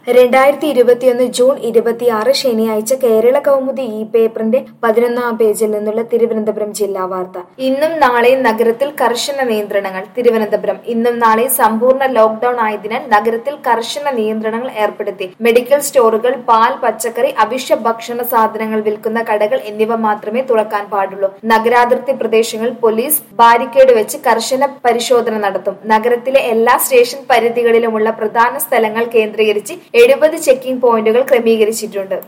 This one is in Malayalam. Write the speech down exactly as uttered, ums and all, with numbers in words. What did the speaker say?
രണ്ടായിരത്തി ഇരുപത്തിയൊന്ന് ജൂൺ ഇരുപത്തിയാറ് ശനിയാഴ്ച കേരള കൗമുദി ഈ പേപ്പറിന്റെ പതിനൊന്നാം പേജിൽ നിന്നുള്ള തിരുവനന്തപുരം ജില്ലാ വാർത്ത. ഇന്നും നാളെയും നഗരത്തിൽ കർശന നിയന്ത്രണങ്ങൾ. തിരുവനന്തപുരം ഇന്നും നാളെയും സമ്പൂർണ്ണ ലോക്ഡൌൺ ആയതിനാൽ നഗരത്തിൽ കർശന നിയന്ത്രണങ്ങൾ ഏർപ്പെടുത്തി. മെഡിക്കൽ സ്റ്റോറുകൾ, പാൽ, പച്ചക്കറി, അവശ്യ ഭക്ഷണ സാധനങ്ങൾ വിൽക്കുന്ന കടകൾ എന്നിവ മാത്രമേ തുറക്കാൻ പാടുള്ളൂ. നഗരാതിർത്തി പ്രദേശങ്ങളിൽ പോലീസ് ബാരിക്കേഡ് വെച്ച് കർശന പരിശോധന നടത്തും. നഗരത്തിലെ എല്ലാ സ്റ്റേഷൻ പരിധികളിലുമുള്ള പ്രധാന സ്ഥലങ്ങൾ കേന്ദ്രീകരിച്ച് എഴുപത് ചെക്കിംഗ് പോയിന്റുകൾ ക്രമീകരിച്ചിട്ടുണ്ട്.